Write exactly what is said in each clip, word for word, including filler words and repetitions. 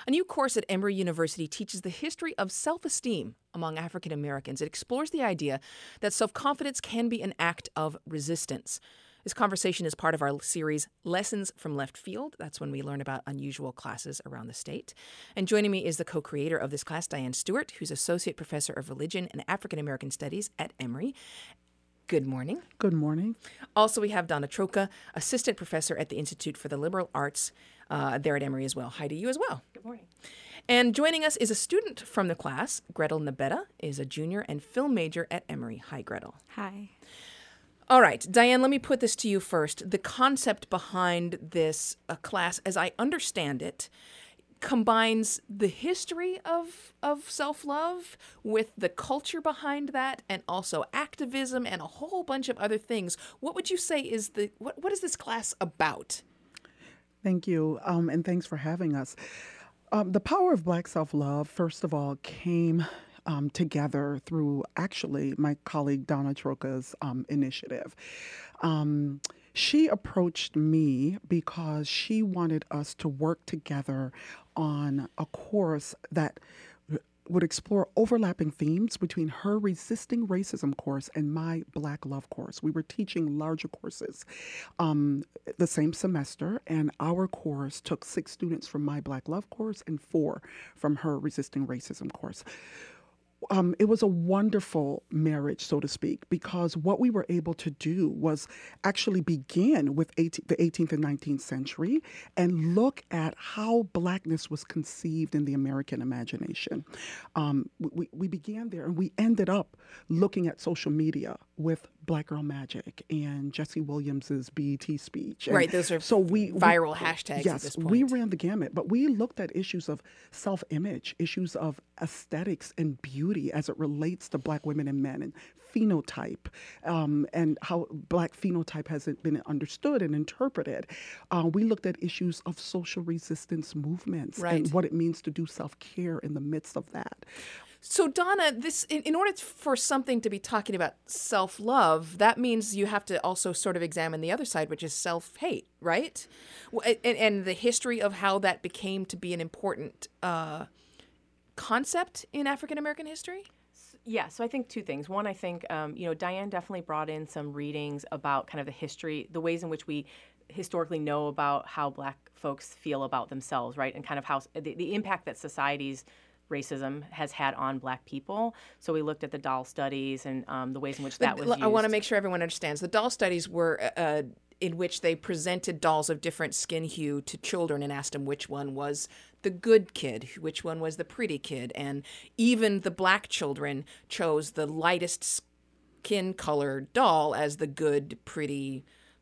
A new course at Emory University teaches the history of self-esteem among African Americans. It explores the idea that self-confidence can be an act of resistance. This conversation is part of our series, Lessons from Left Field. That's when we learn about unusual classes around the state. And joining me is the co-creator of this class, Diane Stewart, who's Associate Professor of Religion and African American Studies at Emory. Good morning. Good morning. Also, we have Donna Troca, Assistant Professor at the Institute for the Liberal Arts uh, there at Emory as well. Hi to you as well. Good morning. And joining us is a student from the class. Gretel Nabetta is a junior and film major at Emory. Hi, Gretel. Hi. All right, Diane, let me put this to you first. The concept behind this uh, class, as I understand it, combines the history of of self-love with the culture behind that, and also activism and a whole bunch of other things. What would you say is the what, what is this class about? Thank you, um, and thanks for having us. Um, the power of Black self-love, first of all, came um, together through actually my colleague Donna Troca's um, initiative. Um, She approached me because she wanted us to work together on a course that would explore overlapping themes between her Resisting Racism course and my Black Love course. We were teaching larger courses um, the same semester, and our course took six students from my Black Love course and four from her Resisting Racism course. Um, it was a wonderful marriage, so to speak, because what we were able to do was actually begin with eighteen, the eighteenth and nineteenth century and look at how Blackness was conceived in the American imagination. Um, we, we began there, and we ended up looking at social media with Black Girl Magic and Jesse Williams's B E T speech. And right, those are so we, viral we, hashtags yes, at this point. We ran the gamut, but we looked at issues of self-image, issues of aesthetics and beauty as it relates to Black women and men, and phenotype, um, and how Black phenotype hasn't been understood and interpreted. Uh, we looked at issues of social resistance movements right. and what it means to do self-care in the midst of that. So, Donna, this in, in order for something to be talking about self-love, that means you have to also sort of examine the other side, which is self-hate, right? And, and the history of how that became to be an important uh, concept in African-American history? Yeah, so I think two things. One, I think, um, you know, Diane definitely brought in some readings about kind of the history, the ways in which we historically know about how Black folks feel about themselves, right? And kind of how the, the impact that society's racism has had on Black people. So we looked at the doll studies and um, the ways in which that was used. I want to make sure everyone understands. The doll studies were uh, in which they presented dolls of different skin hue to children and asked them which one was the good kid, which one was the pretty kid. And even the Black children chose the lightest skin color doll as the good, pretty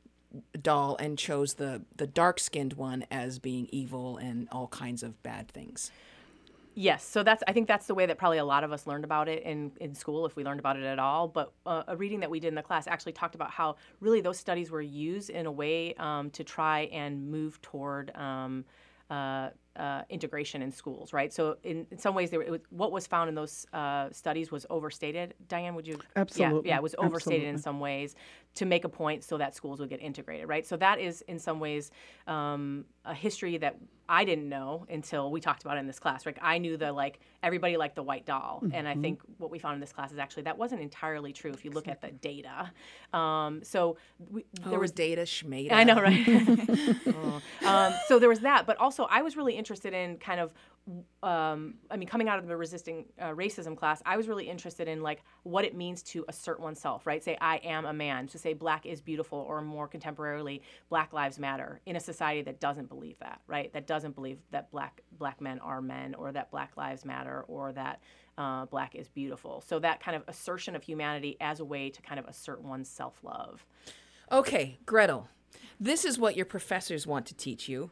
doll, and chose the, the dark-skinned one as being evil and all kinds of bad things. Yes, so that's I think that's the way that probably a lot of us learned about it in, in school, if we learned about it at all. But uh, a reading that we did in the class actually talked about how really those studies were used in a way um, to try and move toward um, uh, uh, integration in schools, right? So in, in some ways, they were, it was, what was found in those uh, studies was overstated. Diane, would you? Absolutely. Yeah, yeah, it was overstated Absolutely. in some ways to make a point so that schools would get integrated, right? So that is in some ways um, a history that I didn't know until we talked about it in this class. Like I knew the like everybody liked the white doll, mm-hmm. and I think what we found in this class is actually that wasn't entirely true if you look at the data. Um, so we, there oh, was data schmata. I know, right? oh. um, so there was that, but also I was really interested in kind of. Um, I mean, coming out of the resisting uh, racism class, I was really interested in like what it means to assert oneself, right? Say, I am a man. To say Black is beautiful, or more contemporarily, Black lives matter in a society that doesn't believe that, right? That doesn't believe that Black Black men are men, or that Black lives matter, or that uh, Black is beautiful. So that kind of assertion of humanity as a way to kind of assert one's self-love. Okay, Gretel. This is what your professors want to teach you.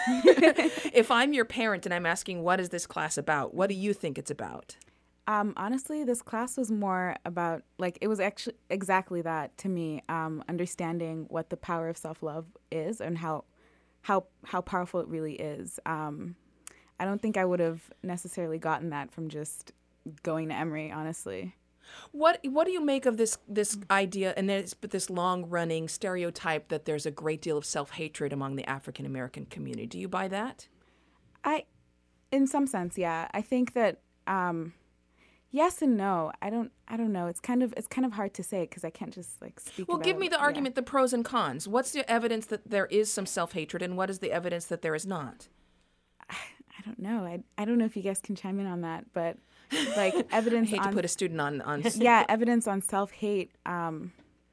If I'm your parent and I'm asking, what is this class about? What do you think it's about? Um, honestly, this class was more about, like, it was actually exactly that to me, um, understanding what the power of self-love is and how how how powerful it really is. Um, I don't think I would have necessarily gotten that from just going to Emory, honestly. What what do you make of this this idea and there's this long running stereotype that there's a great deal of self hatred among the African American community? Do you buy that? I In some sense, yeah. I think that um, yes and no. I don't. I don't know. It's kind of. It's kind of hard to say because I can't just like speak. Well, about, give me the yeah. argument, the pros and cons. What's the evidence that there is some self-hatred, and what is the evidence that there is not? I don't know. I I don't know if you guys can chime in on that, but like evidence. I hate on, to put a student on on. yeah, evidence on self-hate. Um,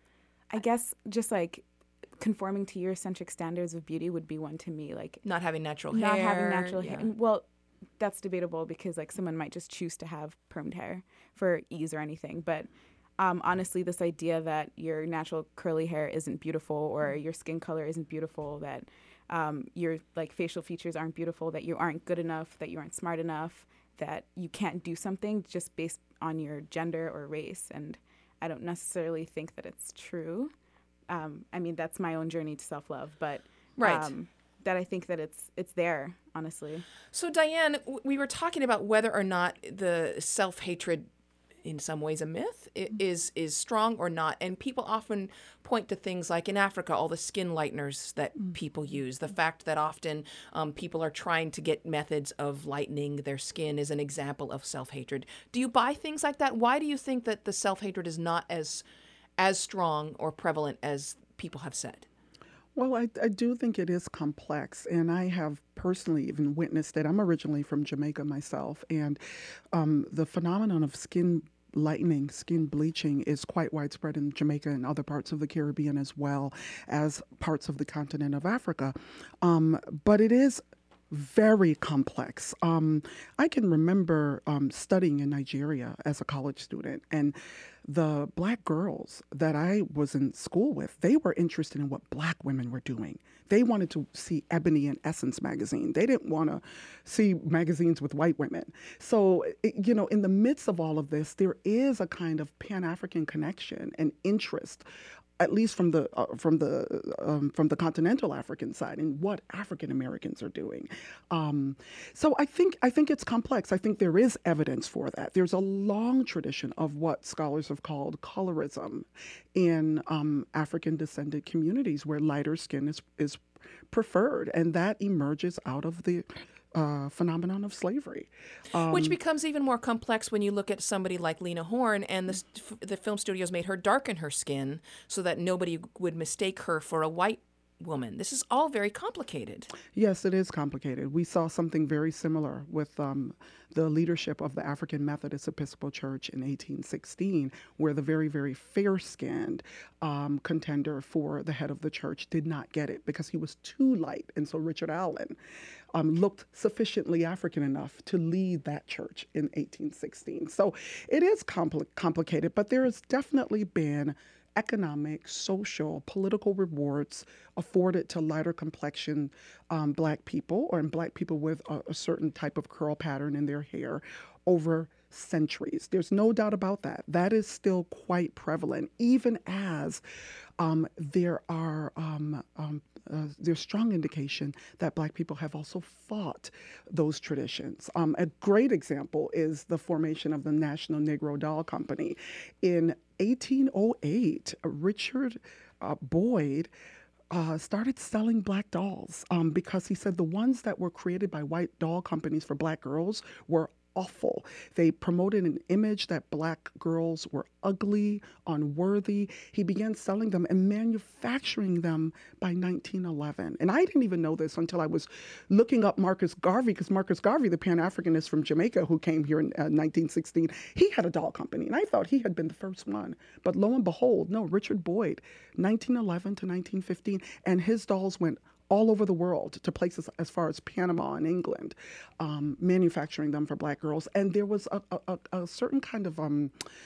I guess just like conforming to Eurocentric standards of beauty would be one to me. Like Not having natural not hair. having natural yeah. hair. And, well, that's debatable because like someone might just choose to have permed hair for ease or anything. But um, honestly, this idea that your natural curly hair isn't beautiful or your skin color isn't beautiful, that um, your like facial features aren't beautiful, that you aren't good enough, that you aren't smart enough, that you can't do something just based on your gender or race. And I don't necessarily think that it's true. Um, I mean, that's my own journey to self-love, but Right. um, that I think that it's it's there, honestly. So, Diane, w- we were talking about whether or not the self-hatred, in some ways a myth, i- is is strong or not. And people often point to things like in Africa, all the skin lighteners that people use. The fact that often um, people are trying to get methods of lightening their skin is an example of self-hatred. Do you buy things like that? Why do you think that the self-hatred is not as as strong or prevalent as people have said? Well, I, I do think it is complex, and I have personally even witnessed it. I'm originally from Jamaica myself, and um, the phenomenon of skin lightening, skin bleaching is quite widespread in Jamaica and other parts of the Caribbean as well as parts of the continent of Africa. Um, but it is very complex. Um, I can remember um, studying in Nigeria as a college student, and the black girls that I was in school with, they were interested in what black women were doing. They wanted to see Ebony and Essence magazine. They didn't want to see magazines with white women. So, it, you know, in the midst of all of this, there is a kind of Pan-African connection and interest, at least from the uh, from the um, from the continental African side, in what African Americans are doing. Um, so I think I think it's complex. I think there is evidence for that. There's a long tradition of what scholars have called colorism in um, African descended communities, where lighter skin is is preferred, and that emerges out of the Uh, phenomenon of slavery. Um, Which becomes even more complex when you look at somebody like Lena Horne, and the, st- the film studios made her darken her skin so that nobody would mistake her for a white woman. This is all very complicated. Yes, it is complicated. We saw something very similar with um, the leadership of the African Methodist Episcopal Church in eighteen sixteen, where the very, very fair-skinned um, contender for the head of the church did not get it because he was too light. And so Richard Allen um, looked sufficiently African enough to lead that church in eighteen sixteen. So it is compli- complicated, but there has definitely been economic, social, political rewards afforded to lighter complexion um, black people, or black people with a, a certain type of curl pattern in their hair over centuries. There's no doubt about that. That is still quite prevalent, even as um, there are um, um, uh, there's strong indication that black people have also fought those traditions. Um, a great example is the formation of the National Negro Doll Company. In eighteen oh eight, Richard uh, Boyd uh, started selling black dolls um, because he said the ones that were created by white doll companies for black girls were awful. They promoted an image that black girls were ugly, unworthy. He began selling them and manufacturing them by nineteen eleven. And I didn't even know this until I was looking up Marcus Garvey, because Marcus Garvey, the Pan-Africanist from Jamaica who came here in uh, nineteen sixteen, he had a doll company. And I thought he had been the first one. But lo and behold, no, Richard Boyd, nineteen eleven to nineteen fifteen, and his dolls went all over the world to places as far as Panama and England, um, manufacturing them for black girls. And there was a, a, a certain kind of um,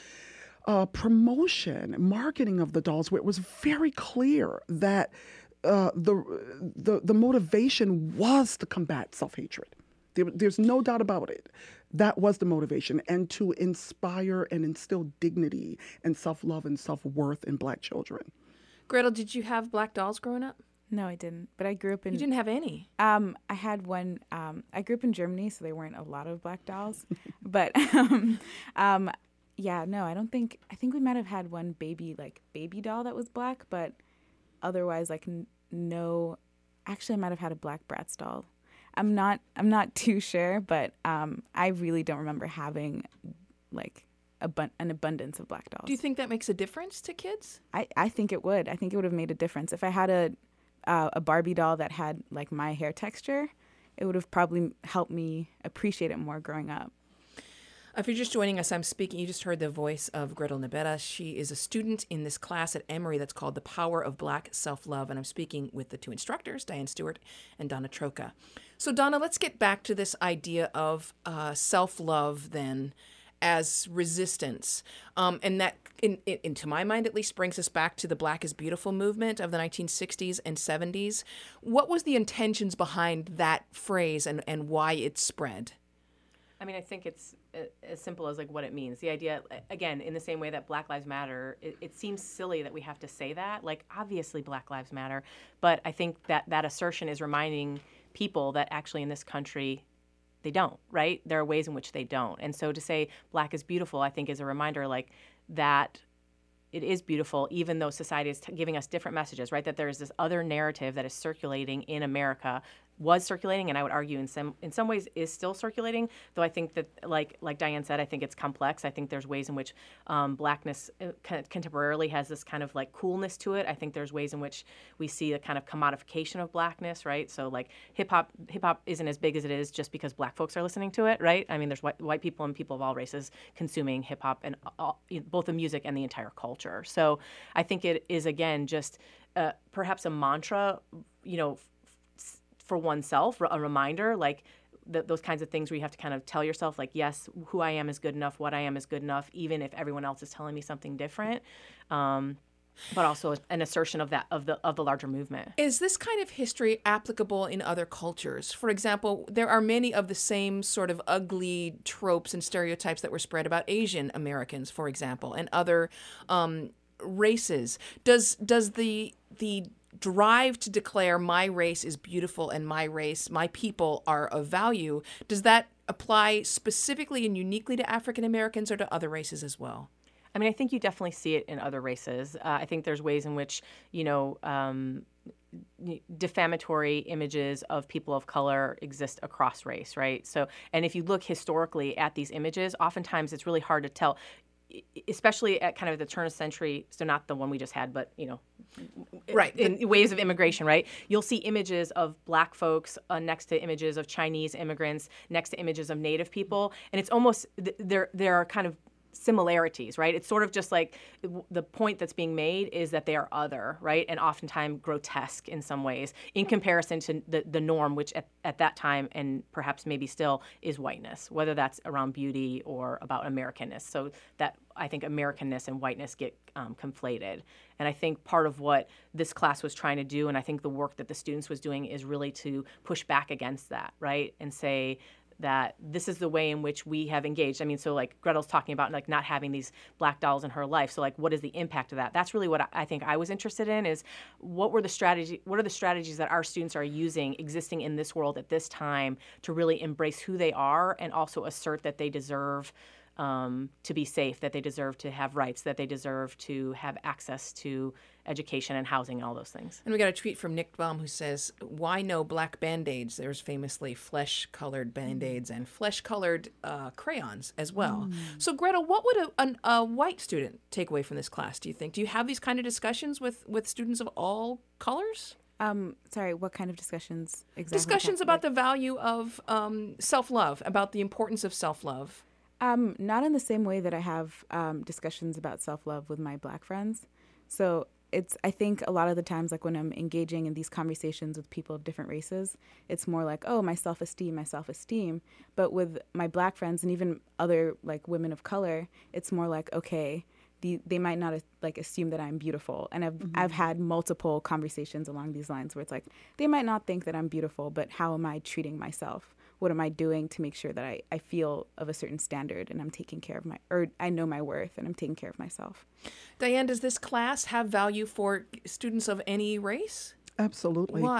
uh, promotion, marketing of the dolls where it was very clear that uh, the, the, the motivation was to combat self-hatred. There, there's no doubt about it. That was the motivation, and to inspire and instill dignity and self-love and self-worth in black children. Gretel, did you have black dolls growing up? No, I didn't. But I grew up in. You didn't have any. Um, I had one. Um, I grew up in Germany, so there weren't a lot of black dolls. but um, um, yeah, no, I don't think. I think we might have had one baby, like baby doll that was black, but otherwise, like n- no. Actually, I might have had a black Bratz doll. I'm not I'm not too sure, but um, I really don't remember having like abu- an abundance of black dolls. Do you think that makes a difference to kids? I, I think it would. I think it would have made a difference if I had a uh, a Barbie doll that had like my hair texture. It would have probably helped me appreciate it more growing up. If you're just joining us, I'm speaking. You just heard the voice of Gretel Nabetta. She is a student in this class at Emory that's called The Power of Black Self-Love, and I'm speaking with the two instructors, Diane Stewart and Donna Troca. So, Donna, let's get back to this idea of uh, self-love then as resistance. Um, and that, in, in, in, to my mind at least, brings us back to the Black is Beautiful movement of the nineteen sixties and seventies. What was the intentions behind that phrase and, and why it spread? I mean, I think it's as simple as like what it means. The idea, again, in the same way that Black Lives Matter, it, it seems silly that we have to say that. Like, obviously Black Lives Matter, but I think that that assertion is reminding people that actually in this country, they don't, right? There are ways in which they don't. And so to say Black is beautiful, I think is a reminder like that it is beautiful, even though society is t- giving us different messages, right? That there is this other narrative that is circulating in America, was circulating, and I would argue in some in some ways is still circulating. Though I think that, like like Diane said, I think it's complex. I think there's ways in which um, Blackness uh, contemporarily has this kind of like coolness to it. I think there's ways in which we see a kind of commodification of Blackness, right? So like hip hop hip hop isn't as big as it is just because Black folks are listening to it, right? I mean, there's white, white people and people of all races consuming hip hop and all, both the music and the entire culture. So I think it is again just uh, perhaps a mantra, you know. For oneself, a reminder, like th- those kinds of things where you have to kind of tell yourself, like, yes, who I am is good enough, what I am is good enough, even if everyone else is telling me something different. Um, but also an assertion of that of the of the larger movement. Is this kind of history applicable in other cultures? For example, there are many of the same sort of ugly tropes and stereotypes that were spread about Asian Americans, for example, and other um, races. Does does the the drive to declare my race is beautiful and my race, my people are of value, does that apply specifically and uniquely to African Americans or to other races as well? I mean, I think you definitely see it in other races. Uh, I think there's ways in which, you know, um, defamatory images of people of color exist across race, right? So, and if you look historically at these images, oftentimes it's really hard to tell, especially at kind of the turn of the century, so not the one we just had, but, you know, right. in, in waves of immigration, right? You'll see images of Black folks uh, next to images of Chinese immigrants, next to images of Native people, and it's almost, there there are kind of similarities, right? It's sort of just like the point that's being made is that they are other, right? And oftentimes grotesque in some ways in comparison to the, the norm, which at, at that time and perhaps maybe still is whiteness, whether that's around beauty or about Americanness. So that I think Americanness and whiteness get um, conflated. And I think part of what this class was trying to do, and I think the work that the students was doing is really to push back against that, right? And say, that this is the way in which we have engaged. I mean, so like Gretel's talking about like not having these Black dolls in her life. So like, what is the impact of that? That's really what I think I was interested in is what were the strategy, what are the strategies that our students are using existing in this world at this time to really embrace who they are and also assert that they deserve um, to be safe, that they deserve to have rights, that they deserve to have access to education and housing and all those things. And we got a tweet from Nick Baum who says, why no black Band-Aids? There's famously flesh-colored Band-Aids and flesh-colored uh, crayons as well. Mm. So Gretel, what would a, a, a white student take away from this class, do you think? Do you have these kind of discussions with, with students of all colors? Um, sorry, what kind of discussions exactly? Discussions about the value of um, self-love, about the importance of self-love. Um, not in the same way that I have um, discussions about self-love with my Black friends. So it's, I think a lot of the times, like when I'm engaging in these conversations with people of different races, it's more like, oh, my self-esteem, my self-esteem. But with my Black friends and even other like women of color, it's more like, okay, the, they might not like assume that I'm beautiful. And I've, mm-hmm. I've had multiple conversations along these lines where it's like, they might not think that I'm beautiful, but how am I treating myself? What am I doing to make sure that I, I feel of a certain standard and I'm taking care of my, or I know my worth and I'm taking care of myself? Diane, does this class have value for students of any race? Absolutely. Why?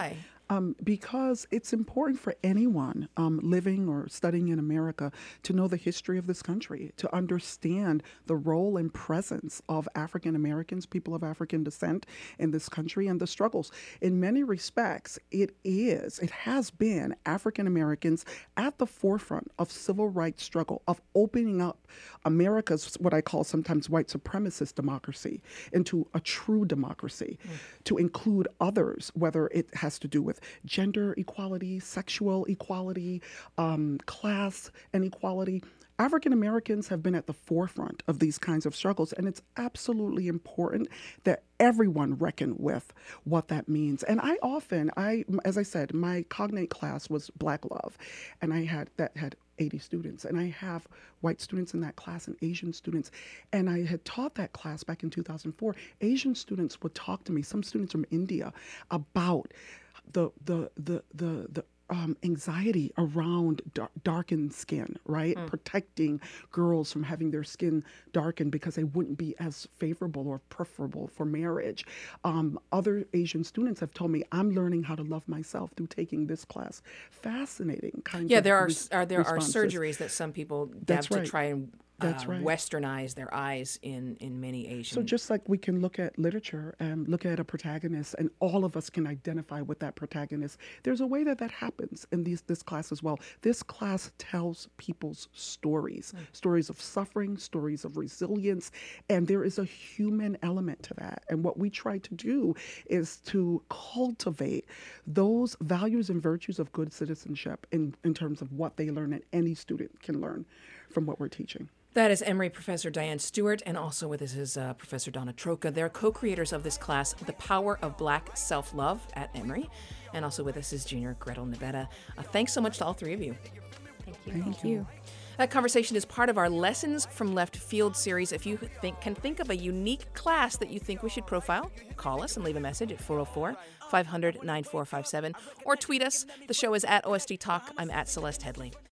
Um, because it's important for anyone um, living or studying in America to know the history of this country, to understand the role and presence of African Americans, people of African descent in this country, and the struggles. In many respects, it is, it has been African Americans at the forefront of civil rights struggle, of opening up America's, what I call sometimes white supremacist democracy, into a true democracy, mm. to include others, whether it has to do with gender equality, sexual equality, um, class inequality. African Americans have been at the forefront of these kinds of struggles, and it's absolutely important that everyone reckon with what that means. And I often, I, as I said, my cognate class was Black Love, and I had that had eighty students, and I have white students in that class and Asian students. And I had taught that class back in two thousand four. Asian students would talk to me, some students from India, about the the the the the um, anxiety around dar- darkened skin, right? Mm. Protecting girls from having their skin darkened because they wouldn't be as favorable or preferable for marriage. Um, other Asian students have told me, I'm learning how to love myself through taking this class. Fascinating kinds yeah, of there are, res- are there responses. are surgeries that some people That's have right. to try and That's uh, right. westernize their eyes in, in many Asian. So just like we can look at literature and look at a protagonist, and all of us can identify with that protagonist, there's a way that that happens in these, this class as well. This class tells people's stories, mm. stories of suffering, stories of resilience, and there is a human element to that. And what we try to do is to cultivate those values and virtues of good citizenship in, in terms of what they learn, and any student can learn from what we're teaching. That is Emory Professor Diane Stewart, and also with us is uh, Professor Donna Troca. They're co-creators of this class, The Power of Black Self-Love at Emory. And also with us is Junior Gretel Nabetta. Uh, thanks so much to all three of you. Thank you. Thank, Thank you. you. That conversation is part of our Lessons from Left Field series. If you think, can think of a unique class that you think we should profile, call us and leave a message at four oh four, five hundred, nine four five seven, or tweet us. The show is at O S D Talk. I'm at Celeste Headley.